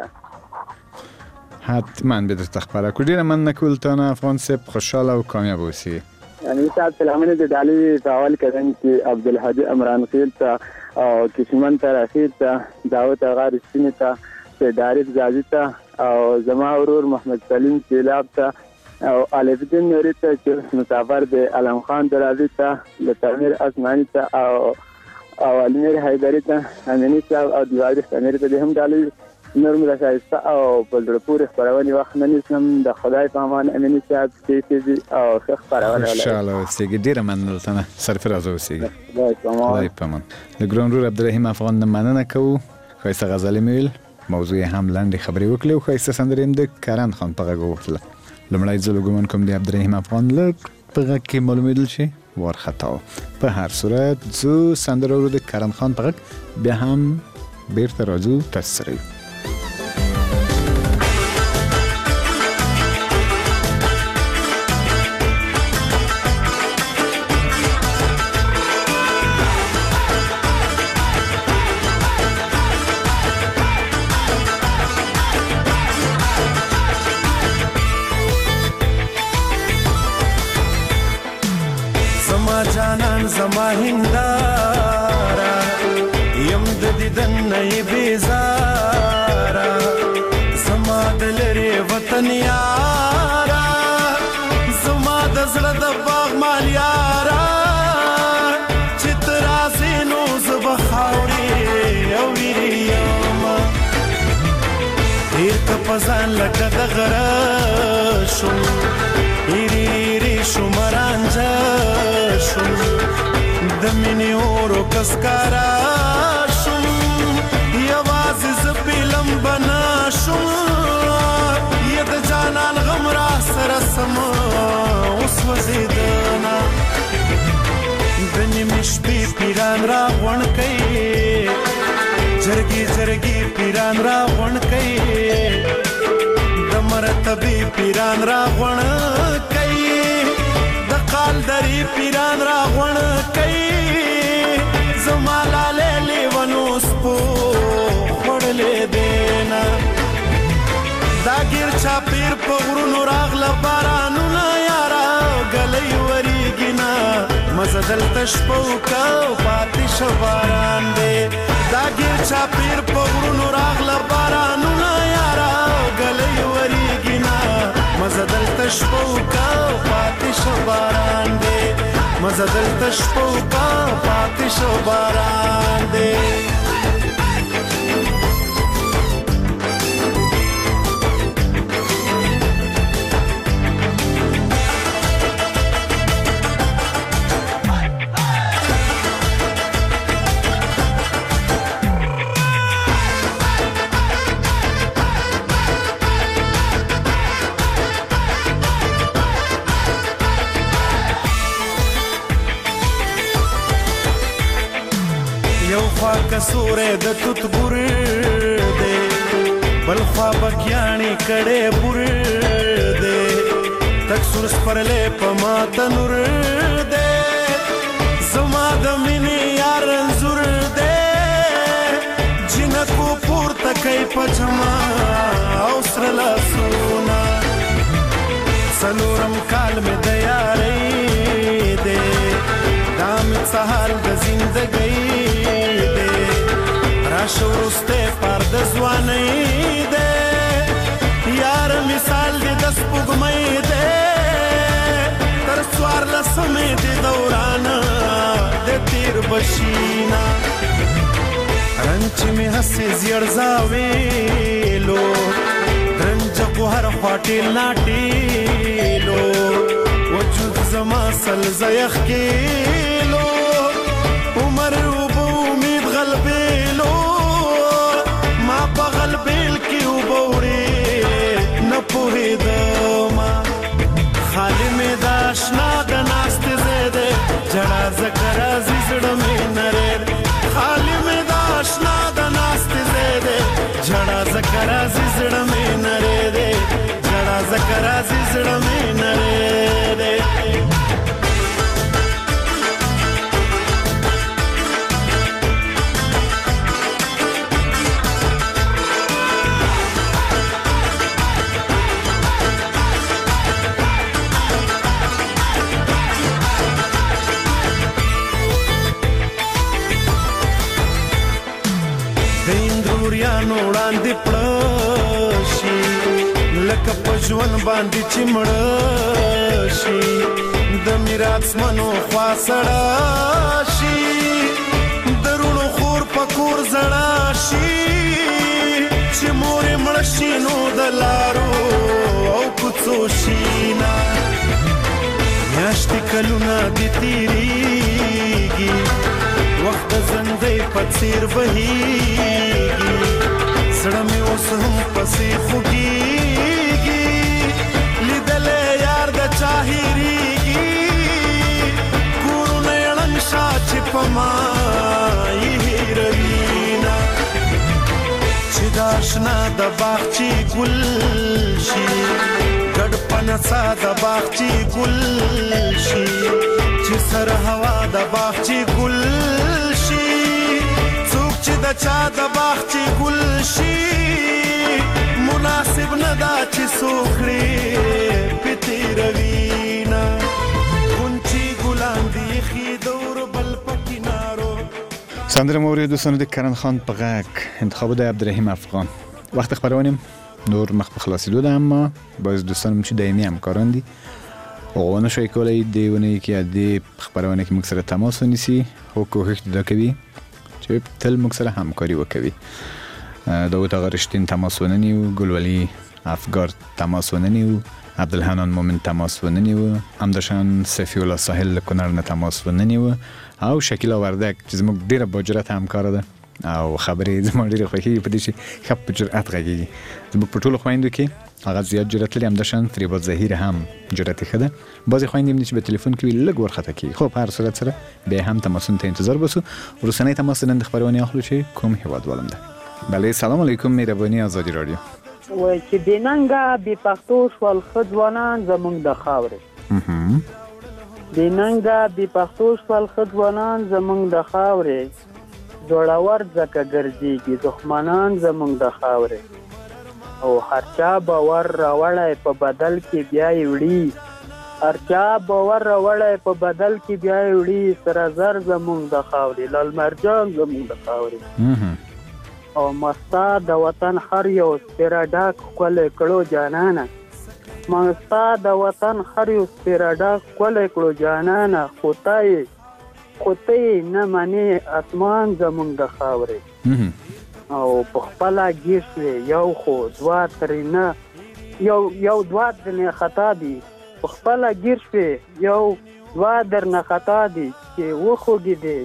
حتما به درته خبره کړو. ډېره مننه کوو تا نه افغان صاحب خوشحاله او کامیاب اوسئ. امین صاحب سلامونه د ډالۍ په اول کدنکې عبدالهادي عمران خیل ته او کشمن ته رخیل ته داود اغا رښتیني ته سیدارف زازي ته او زما ورور محمد سلیم سیلاب ته او الفدین نوري ته چې مسافر دی علم خان درازي ته لتامیر اسماني ته او او علمیر حیدری ته امینی صاحب او دیواری امیر ته هم ډالۍ نور مې راښایسته او په زړه پورې خپرونې وخت نه نیسم. د خدای په امان امیني صاحب کیسې او ښه خپرونه خوشحاله اوسېږي. ډېره مننه ته نه سرفراز اوسېږي. خدای په امان. د ګران ورور عبدالرحیم افغان نه مننه کوو. ښایسته غزلې مې ویل موضوع هم لاندې خبرې وکړې او ښایسته سندرې هم د کرن خان په غږ ووتله. لومړی ځل ګومان کوم د عبدالرحیم افغان لږ په غږ کې معلومېدل چې وارخطا و. په هر صورت ځو سندره ورو د کرن خان په غږ بیا هم بیرته راځو تاسو سره یو. جانان زما هندارا یم د دیدن نه بیزارا زما د لري وطن یارا زما د زړه د باغ مال یارا چې تر ازینو زب خاوري او ویریم هیر کپزان لکه د غره شو ایری شو مرانجا شو د مینې اورو کسکارا شو یوازې زه پیلم بنا شو یا د جانان غم را سره سم اوس وزیدنا د نیمې شپې پیران را غونډ کوي جرګې جرګې پیران را غونډ کوي د مرتبې پیران را غونډ کوي د قالدرې پیران را غونډ کوي زما لالې لیونو سپو خوړلې دینا دا ګیر چاپیر په غرونو راغله بارانونه یارا ګلۍ وریږي نه مزه دلته شپه وکه پاتې شه باران دی دا ګیر چاپیر په غرونو راغله بارانونه یارا ګلۍ وریږي نه مزه دلته شپه وکه پاتې شه باران دی مزه دلته شپه وکه پاتې شه باران دی کسوره د توت ګور دے بل خوا بکیانی کڑے بور دے تک سورس پرلے پما تنور دے زما د مینې یار انزور دے جنکو پور تکای پجما او سر لاسونا سلورم کال میں دیاری دے دام سحال د زندگی شورسته پر د ځوانۍ ده یار مثال دې د سپوږمۍ ده تر څوار لسمې د دوران د تیر بشینا رنچ می هسې زیړ زاویلو رنج کو هر خاطر ناټیلو وجود زما سل زیخ کېلو عمر وب امید غلبېلو بغل بیل کی وبوري نه پوهېدم خالی مې د اشنا د ناستې زیده جړا ځکه راځي زړه مې نری خالی مې د اشنا د ناستې زیده جړا ځکه راځي زړه مې نری دی جړا ځکه راځي زړه مې نری دی وړاندې پړشي لکه په ژوند باندې چې مړه شي د میراث منو خوا سړه شي درونو خور په کور زړه شي چې مورې مړه شي نو د لارو او کوڅو شینا میاشتې کلونه دې تېرېږي وخت د زندۍ په څېر بهېږي زړه مې اوس هم پسې خوږېږي لیدلې یار د چا هېرېږي کورونه یې ړنګ شه چې په ما یې هېروینه چې دا شنه د باغچې ګل شي ګډ په نڅا د باغچې ګل شي چې سر هوا د باغچې ګل شي څوک چې د چا د باغچې ګل شي مناسب نه دا چې سوکړې پې تېروینه غونچې ګلان دي ایښي د اوربل په کنارو. سندره مو اورید دوستانو د کرن خان په غږ انتخاب د عبدالرحیم افغان. وقت خبرونه نور مخ په خلاصېدو ده، اما باز دوستانم چې دایمي همکاران دي او نشوي کولای دی ونه کې د خبرونه کې موږ سره تماس ونیسي او کوښښ دا کوي چې تل موږ سره همکاري وکړي. داوود آقا رشتین تماس ونیو، ګلولي افګار تماس ونیو، عبدالحنان مومن تماس ونیو، همداشان صفی الله ساحل کنر نه تماس ونیو او شکیلا وردک چې زموږ ډیره باجرات همکار ده او خبرې زما ډیره خوښیږي په دې چې ښه په جرأت غږیږي. زموږ په ټولو خویندو کې هغه زیات جرأت لري، همداشان فریبا ظهیر هم جرأت ښه ده. بعضې خویندې هم دي چې په تلیفون کې وي لږ ورخطا کېږي. خو په هر صورت سره بیا هم تماسونو ته انتظار باسو. وروستنی تماس نن د خبرونې اخلو چې کوم هیوادوالم ده. بله سلام علیکم، مهرباني آزادي رادیو. وای چې بېننګه بې پښتو شول ښه ځوانان زموږ د خاورې بېننګه بې پښتو شول ښه ځوانان زموږ د خاورې زړور ځکه ګرځېږي دښمنان زموږ د خاورې او هر چا باور راوړی په بدل کې بیا یې وړي هر چا باور راوړی په بدل کې بیا یې وړي سره زر زموږ د خاورې لال مرجان زموږ د خاورې او مستا د وطن هر یو سپیره ډاک ښکلی کړو جانانه مستا د وطن هر یو سپیره ډاک ښکلی کړو جانانه خو ته یې خو ته یې نه منې اسمان زموږ د خاورې او په خپله ګیر شوې یو خو دوه ترې نه یو یو دوه درنه خطا دي په خپله ګیر شوې یو دوه درنه خطا دي چې وخوږي دي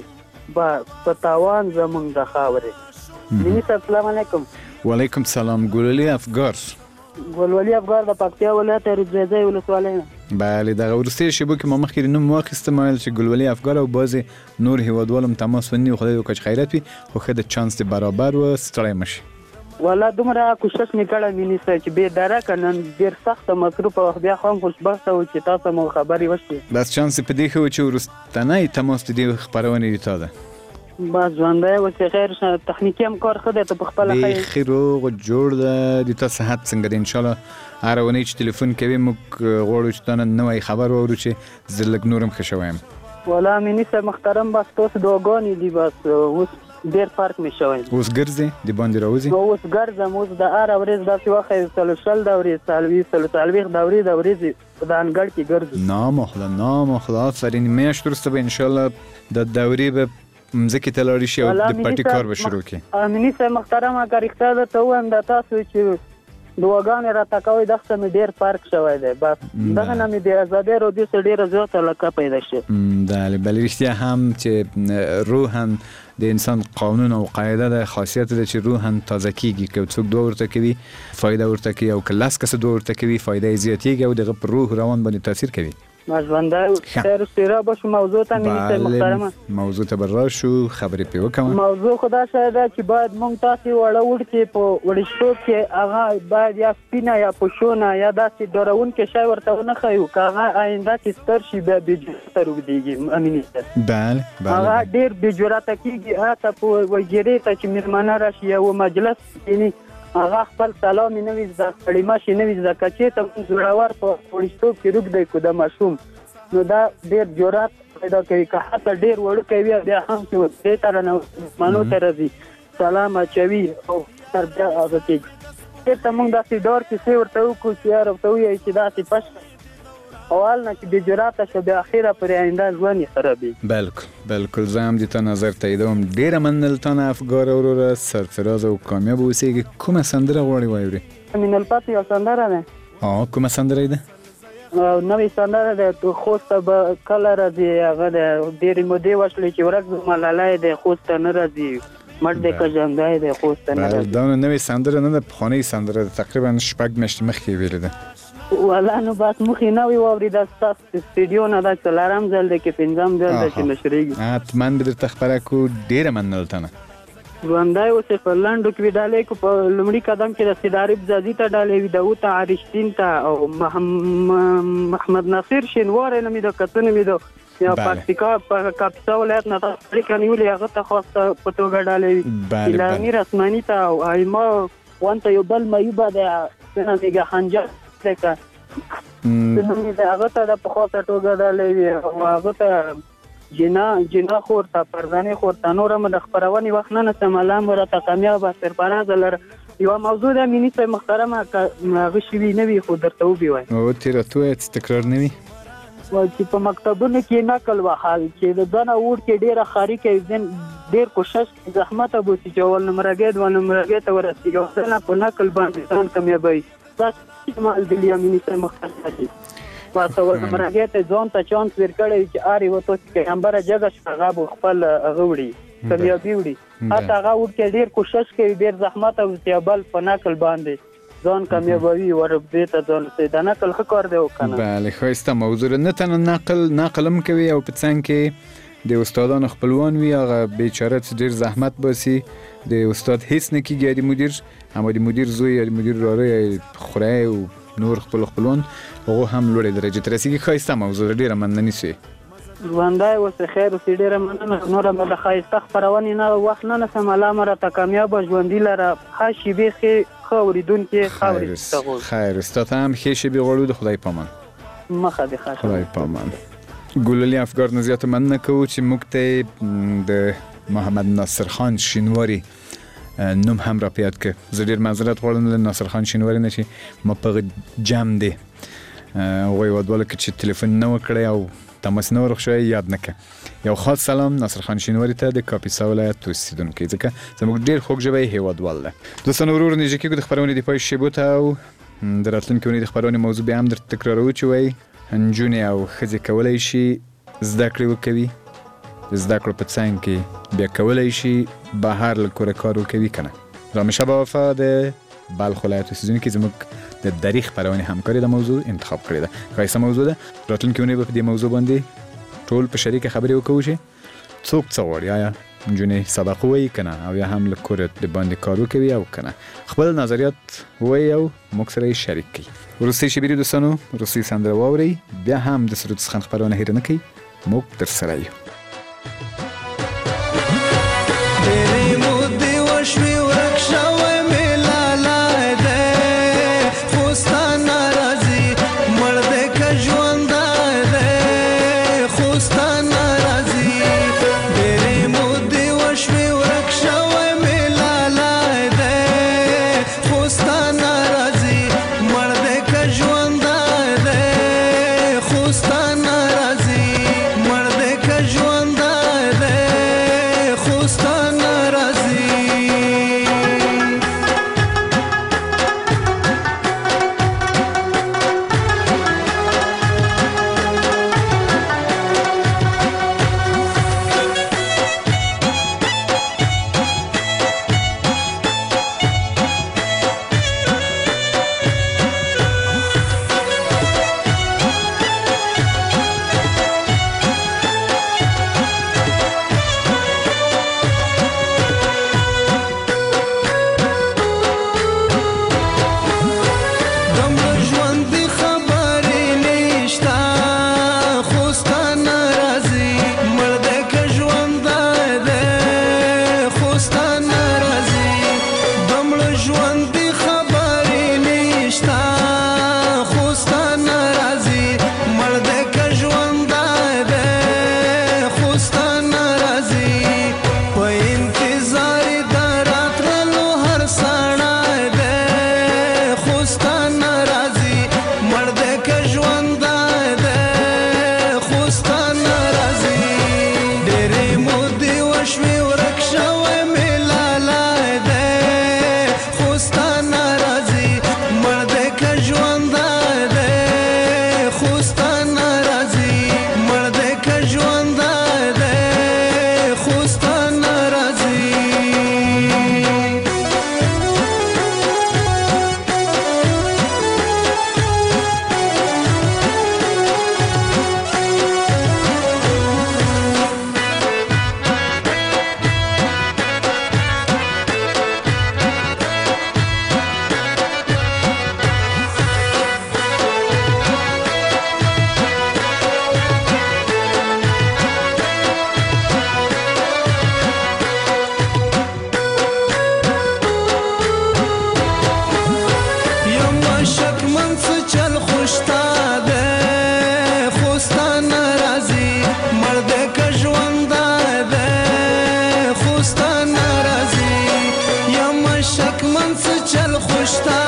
په تاوان زموږ د خاورې. مینی صاحب السلام علیکم. وعلیکم سلام. ګلولي افګار ګلولي افګار د پکتیا ولایت رودزای ولسوالۍ نه. بله دغه وروستي شیبو کې ما مخکې نوم واخیسته مایل چې ګلولي افګار او بعضې نور هیوادوالم تماس ونیو. خدای وکړه چې خیرات وي خو ښه د چانس دې برابر و ستړی مه شي. والله دومره کوشش مې کړی مینی صاحب چې بې درکه نن ډېر سخته مصروفه وخت بیا خو هم خوشبخته و چې تاسو مو خبرې وشوې. بس چانس یې په دې ښه و چې وروستنی تماس د دې خپرونې د تا ده. بس ژوندی اوس یې خیر تخنیکي هم کار ښه دی ته په خپله بیخي روغ جوړ ده. د تا صحت څنګه دی؟ انشاءالله هره اونۍ چې تلیفون کوي موږ غواړو چې تا نه نوی خبر واورو چې زه لږ نور هم ښه شوی یم. والله میني صاحب محترم بس تاسو دعاګانې دي بس اوس ډېر فرق مې شوی. اوس ګرځې د باندې راوځې؟ اوس ګرځم اوس د هره ورځ داسې وخت څلور شل دورې څلوېښت څلوېښت دورې د ورځې په د انګړ کې ګرځو. نامخله نامخله آفرین. میاشت وروسته به انشاءالله د دورې به مځکې ته لاړې شي او د پټي کار به شروع کړي. میني صاحب محترمه که رښتیا درته ووایم د تاسو چې دعاګانې راته کوئ دغه څه مې ډېر فرق شوی دی. بس دغه نه مې د ازادۍ رادیو څخه ډېره زیاته علاقه پیدا شوې. بله بله رښتیا هم چې روحاً د انسان قانون او قاعده ده خاصیت ده چې روحاً تازه کېږي. که څوک دعا ورته کوي فایده ورته کوي او که لس کسه دعا ورته کوي فایده یې زیاتېږي او دغه پر روح روان باندې تاثیر کوي. ژوندی خیر استرا باشو موضوع ته میني صاحب محترمه موضوع ته به راشو خبرې پرې وکړم. موضوع خو دا شی ده چې باید موږ تاسې واړه وړکې په وړشتوب کې هغه باید یا سپینه یا پشونه یا داسې ډارونکی شی ورته ونه ښیو که هغه آینده کې ستر شي بیا بې جرأته روږدېږي. میني صاحب بله بله هغه ډېر بې جرأته کېږي هلته په ویجرې ته چې مېلمانه راشي یا و مجلس کښېني هغه خپل سلام یې نه وي زده کړیمه شي نه وي زده که چېرته موږ زړور په وړشتوب کې روږدی کړو د ماشوم نو دا ډېر جرأت پیدا کوي. که حتی ډېر وړوکی وي بیا هم چې دې ته رانه مېلمنو ته راځي سلام اچوي او سر بیا هغه کېږي. چېرته موږ داسې ډار کیسې ورته وکړو چې یار ورته ووایي چې داسې پش او هلته چې بې جرأته شو بیا اخره پورې آینده ژوند یې خرابېږي. بلکل بلکل زه هم د تا نظر تاییدوم. ډېره مننه تا نه افګار وروره سرفراز او کامیاب اوسېږي. کومه سندره غواړې واورې؟ من الفتح یو سندره ده. کومه سندره ده؟ نوې سندره ده خوست ته به کله راځي هغه ده ډېرې مودې وشولې چې ورک زما لالی دی خوست ته نه راځي مړ دې که ژوندی دی خوست ته نه بله راځي. دا نو نوې سندره نه ده، پخوانۍ سندره ده، تقریبا شپږ میاشتې مخکې یې ویلې ده. والله نو بس مخې نه وي واورېده ستاسو سټډیو نه دا څلورم ځل دی که پنځم ځل دی چې نشرېږي. حتما به درته خپره کړو، ډېره مننه له تا نه. ژوندی اوسې په لنډو کې وي ډالۍ کو په لومړي قدم کې د سیدارب زازي ته ډالۍ وي، داود ته عریشتین ته او محمد ناصر شینواری نه مې د کتنې مې د یا پکتیکا په کاپیسا ولایت نه تاسو اړیکه نیولې هغه ته خاصه په توګه ډالۍ وي. ایلاني رسماني ته او ایما وانته یو بل میوبه د سنه میګه خنجر لکه سنه د هغه ته په خاصه توګه ډالۍ وي او هغه ته جنا جنا خور ته پرځاني خور ته نور هم د خبرونې وخت نه نسم الله مرته کامیاب سرپرست لر یو موضوع د مینیسټر محترمه هغه شوی نه وي خو درته وبي وای او تیر ته تکرار نه وي چې په مکتبونو کې نقل وحال چې د دنه وړ کې ډیره خاري کوي ځین ډیر کوشش زحمت ابو چې جوړ نمرګید و نمرګید ته ورسېږي نه په نقل باندې ځان کمیابي تاسو مال د مینیسټر محترمه واسه ورمرګه ته ځون ته چانس ورکړی چې آری وته چې امبره جګه شغاب خپل غوړي کمیابي وړي هغه هغه ور ډیر کوشش کوي ډیر زحمت او استقبال په نقل باندې ځان کمیابوي وربدې ته ځان ته د نقل خکار دی وکنه. بله خوسته موضوع نه تنه نقل نقلم کوي او په څنګه کې د استادانو خپلوان وي هغه بیچاره ډیر زحمت باسي د استاد هیڅ نه کیږي د مدیر هم د مدیر زوی د مدیر راره خوره او نور خپل خپلون هغه هم لوړې درجه ته رسیدي. ښایسته موضوع ډیره مننه نیسي ژوندی اوسه خیر اوسې ډیره مننه نوره مې د ښایسته خپرونې نه وخت نه نسم الله مرته کامیابه ژوندي لره ښه شیبې ښې ښه اورېدونکي ښه اورېدونکي خیر ستا ته هم ښې شیبې غواړو د خدای پامان مخه دې ښه خدای پامان. ګلالي افګار نه زیاته مننه کوو چې موږ ته د محمد ناصر خان شینواری نوم هم را پیاد که زه ډیر معذرت غواړم له ناصر خان شینواری نه چې ما په جام دی هغوی ودواله که چې تلیفون نه وکړی او تماس نه ورخښوی یاد نه که. یو خاص سلام ناصر خان شینواری ته د کاپیسا ولایت اوسیدونکی ځکه زموږ ډیر خوږ ژبی هیوادوال ده. دوستانو ورور نږدې کېږو د خپرونې د پای شیبو ته او د راتلونکي اونۍ د خپرونې موضوع بیا هم درته تکرارو چې وایي نجونې او ښځې کولی شي زده کړې وکوي زده کړو په څنګ کې بیا کولی شي بهر له کوره کار وکوي که نه. رامشه با وفا د بلخ ولایت اوسیدونکي زموږ د دریغ خپرونې همکاري د موضوع انتخاب کړې ده. ښایسته موضوع ده. راتلونکي اونۍ به په دې موضوع باندې ټول په شریکه خبرې وکړو چې څوک څه غواړي آیا نجونې سبق ووایي که نه او یا هم له کوره د باندې کار وکوي او که نه خپل نظریات ووایي او موږ سره یې شریک کړي. وروستۍ شیبې دوستانو وروستۍ سندره واورئ بیا هم د سرود څخه خپرونه هېره نه کوي موږ در سره یو. ډېرې مودې وشوې ورک شوی مې لالی دی خو ستا ناراضي مړ دی که ژوندی دی خو ستا ناراضي ډېرې مودې وشوې ورک شوی مې لالی دی خو ستا ناراضي مړ دی که ژوندی دی خو ستا ناراضي مړ دی که څه چل خوشتا